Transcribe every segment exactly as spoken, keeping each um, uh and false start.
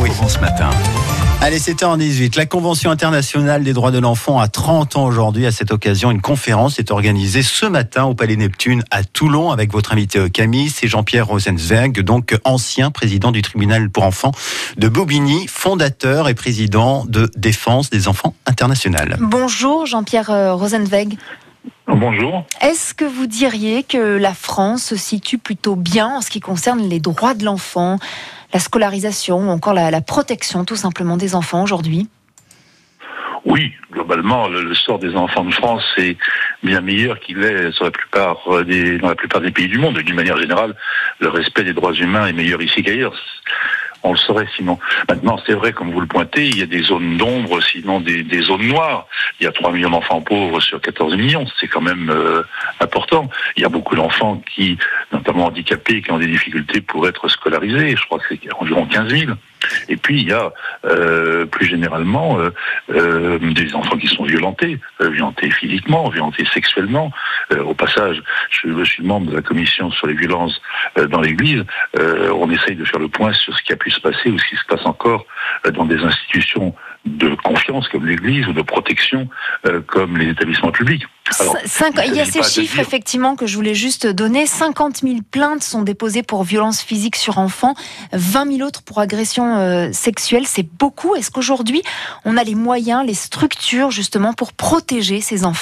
oui. Ce matin. Allez, sept heures dix-huit. La Convention internationale des droits de l'enfant a trente ans aujourd'hui. À cette occasion, une conférence est organisée ce matin au Palais Neptune à Toulon avec votre invité Camille. C'est Jean-Pierre Rosenzweig, donc ancien président du tribunal pour enfants de Bobigny, fondateur et président de Défense des enfants internationale. Bonjour Jean-Pierre Rosenzweig. Bonjour. Est-ce que vous diriez que la France se situe plutôt bien en ce qui concerne les droits de l'enfant, la scolarisation ou encore la, la protection tout simplement des enfants aujourd'hui ? Oui, globalement, le, le sort des enfants de France est bien meilleur qu'il est sur la plupart des, dans la plupart des pays du monde. D'une manière générale, le respect des droits humains est meilleur ici qu'ailleurs. On le saurait sinon. Maintenant, c'est vrai, comme vous le pointez, il y a des zones d'ombre, sinon des, des zones noires. Il y a trois millions d'enfants pauvres sur quatorze millions. C'est quand même euh, important. Il y a beaucoup d'enfants qui, notamment handicapés, qui ont des difficultés pour être scolarisés. Je crois que c'est environ quinze mille. Et puis, il y a euh, plus généralement euh, euh, des enfants qui sont violentés, euh, violentés physiquement, violentés sexuellement. Euh, au passage, je, je suis membre de la commission sur les violences euh, dans l'Église. Euh, on essaye de faire le point sur ce qui a pu se passer ou ce qui se passe encore euh, dans des institutions de confiance comme l'Église ou de protection euh, comme les établissements publics. Alors, Cinq, il y a ces chiffres dire... effectivement que je voulais juste donner. cinquante mille plaintes sont déposées pour violences physiques sur enfants, vingt mille autres pour agressions euh, sexuelles. C'est beaucoup. Est-ce qu'aujourd'hui on a les moyens, les structures justement pour protéger ces enfants ?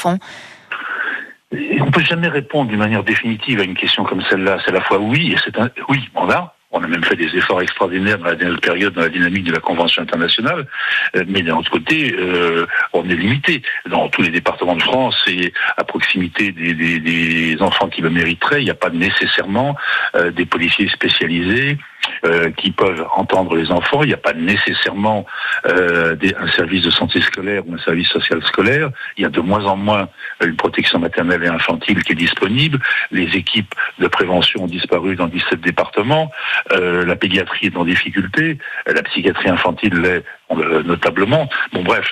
On ne peut jamais répondre d'une manière définitive à une question comme celle-là. C'est à la fois oui et c'est un oui. On a. On a même fait des efforts extraordinaires dans la dernière période, dans la dynamique de la Convention internationale. Mais d'un autre côté, euh, on est limité. Dans tous les départements de France et à proximité des, des, des enfants qui le mériteraient, il n'y a pas nécessairement euh, des policiers spécialisés euh, qui peuvent entendre les enfants. Il n'y a pas nécessairement euh, des, un service de santé scolaire ou un service social scolaire. Il y a de moins en moins une protection maternelle et infantile qui est disponible. Les équipes de prévention ont disparu dans dix-sept départements. Euh, la pédiatrie est en difficulté, la psychiatrie infantile l'est euh, notablement. Bon bref,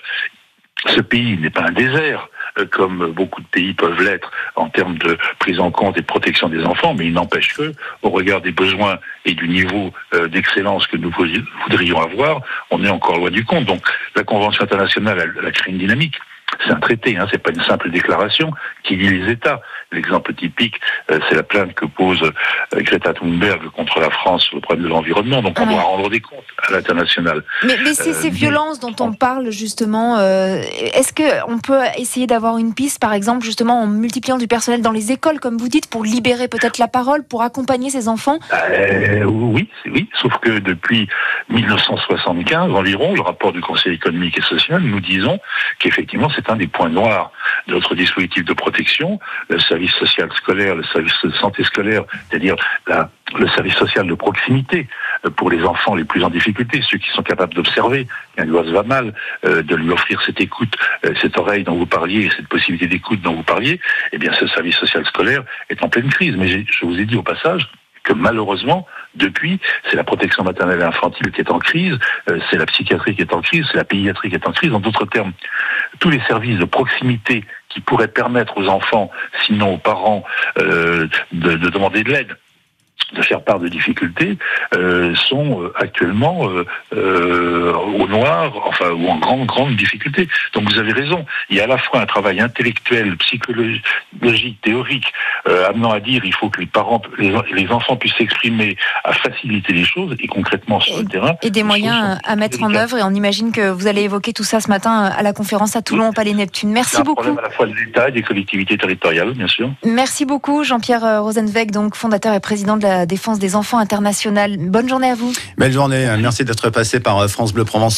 ce pays n'est pas un désert, euh, comme beaucoup de pays peuvent l'être en termes de prise en compte et de protection des enfants, mais il n'empêche que, au regard des besoins et du niveau euh, d'excellence que nous voudrions avoir, on est encore loin du compte. Donc la Convention internationale, elle, elle a créé une dynamique. C'est un traité, hein, c'est pas une simple déclaration qui lie les États. L'exemple typique, euh, c'est la plainte que pose euh, Greta Thunberg contre la France sur le problème de l'environnement. Donc on ouais. doit rendre des comptes à l'international. Mais, mais c'est euh, ces violences dont on parle justement. Euh, est-ce qu'on peut essayer d'avoir une piste, par exemple, justement en multipliant du personnel dans les écoles, comme vous dites, pour libérer peut-être la parole, pour accompagner ces enfants ? euh, Oui, c'est oui. Sauf que depuis dix-neuf cent soixante-quinze environ, le rapport du Conseil économique et social, nous disons qu'effectivement c'est un des points noirs de notre dispositif de protection, le service social scolaire, le service de santé scolaire, c'est-à-dire la, le service social de proximité pour les enfants les plus en difficulté, ceux qui sont capables d'observer qu'un gosse va mal, euh, de lui offrir cette écoute, euh, cette oreille dont vous parliez, cette possibilité d'écoute dont vous parliez, eh bien ce service social scolaire est en pleine crise. Mais j'ai, je vous ai dit au passage que malheureusement, depuis, c'est la protection maternelle et infantile qui est en crise, euh, c'est la psychiatrie qui est en crise, c'est la pédiatrie qui est en crise. En d'autres termes, tous les services de proximité qui pourraient permettre aux enfants, sinon aux parents, euh, de, de demander de l'aide, de faire part de difficultés, euh, sont euh, actuellement euh, euh, au noir, enfin, ou en grande, grande difficulté. Donc vous avez raison, il y a à la fois un travail intellectuel, psychologique, théorique, euh, amenant à dire il faut que les parents, les, les enfants puissent s'exprimer, à faciliter les choses, et concrètement sur et, le terrain. Et des moyens à mettre en œuvre, et on imagine que vous allez évoquer tout ça ce matin à la conférence à Toulon, au Palais Neptune. Merci beaucoup. C'est un problème à la fois de l'État et des collectivités territoriales, bien sûr. Merci beaucoup, Jean-Pierre Rosenzweig, donc fondateur et président de la Défense des enfants internationale. Bonne journée à vous. Belle journée. Merci d'être passé par France Bleu Provence.